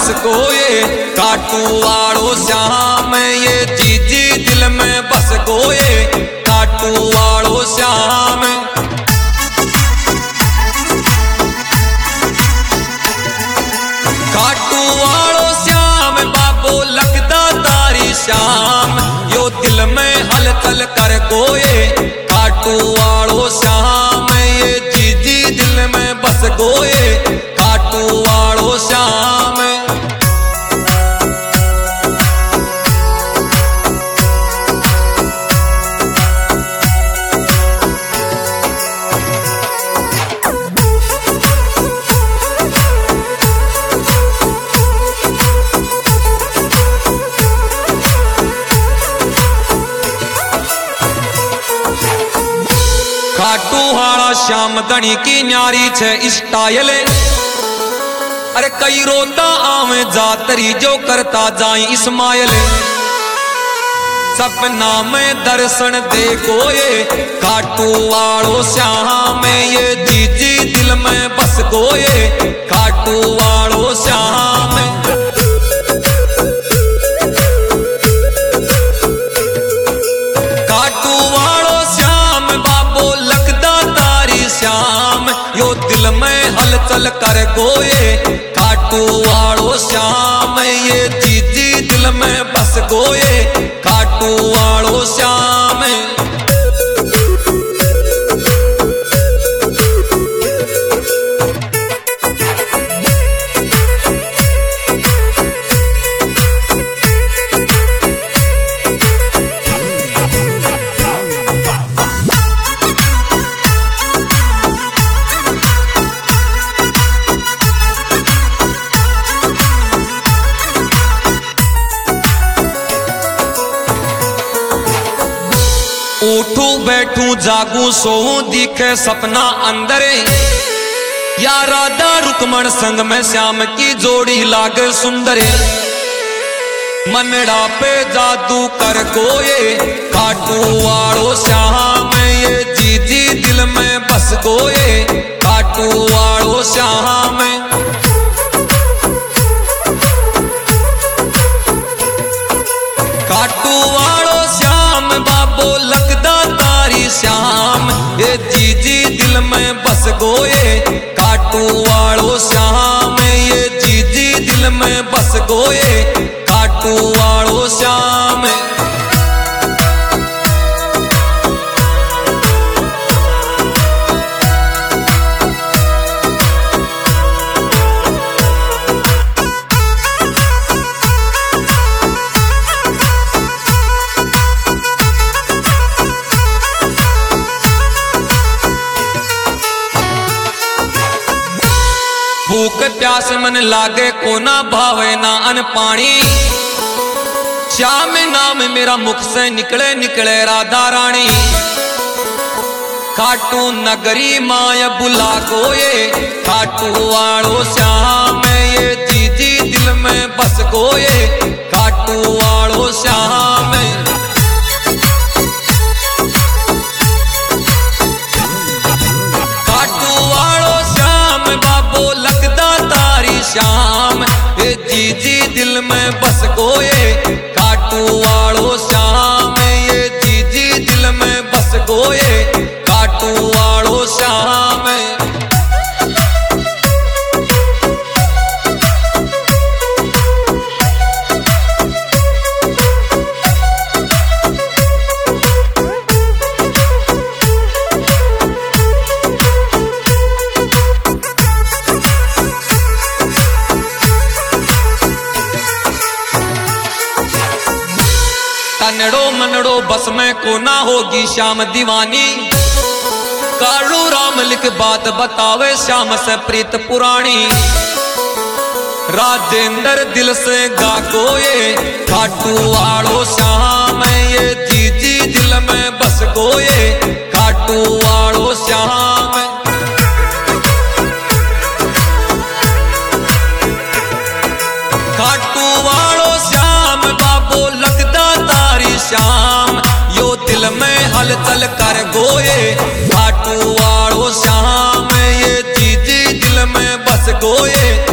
बस गोए काटू वालो श्याम, ये जीजी दिल में बस गोए काटू वालो श्याम। काटू वालो श्याम बाबो लगदा तारी श्याम, यो दिल में हलचल कर गोए काटू वालो श्याम, ये जीजी दिल में बस गोए काटू वालो श्याम। खाटू हाड़ा श्याम धनी की न्यारी छे स्टाइल, अरे कई रोता आवे जातरी जो करता जाई इस्माइल। सपना में दर्शन दे गोए खाटू वालो श्याम, ये जीजी दिल में बस गोए खाटू वालो श्याम। खाटू वालो श्याम बाबो लगदा तारी श्याम, यो दिल में हलचल कर गोए काटू वालो श्याम, ये जीजी दिल में बस गोए काटू वालो श्याम। उठू बैठू जागू सोऊं दिखे सपना अंदरे, या राधा रुकमण संग में श्याम की जोड़ी लागे सुंदरे। मनड़ा पे जादू कर गोए काटू वालो श्याम, ये जीजी दिल में बस गोए काटू वालो श्याम। काटू वालो श्याम बाबो लगदा तारी श्याम, ये जीजी दिल में बस गोए काटू वालो श्याम, ये जीजी दिल में बस गोए काटू वालो श्याम। भूख प्यास मन लागे कोना भावे ना अन पानी, श्याम नाम मेरा मुख से निकले निकले राधा रानी। खाटू नगरी माय बुला गोए खाटू वालो श्याम, ये जीजी दिल में बस गोए खाटू वालो श्याम। खाटू वालो श्याम बाबो लगदा तारी श्याम, ये जीजी दिल में बस गोए काटू वालो श्याम, ये जीजी दिल में बस गोए काटू वालो श्याम। तनड़ो मनड़ो बस में को ना होगी श्याम दीवानी, कालू राम लिख बात बतावे श्याम से प्रीत पुरानी। राजेंद्र दिल से गा गोए खाटू वालो श्याम, ये जीजी दिल में बस गोए खाटू वालो श्याम। खाटू वालो श्याम बाबो लगदा तारी श्याम, यो दिल में हलचल कर गोए खाटू वालो श्याम, ये जीजी दिल में बस गोए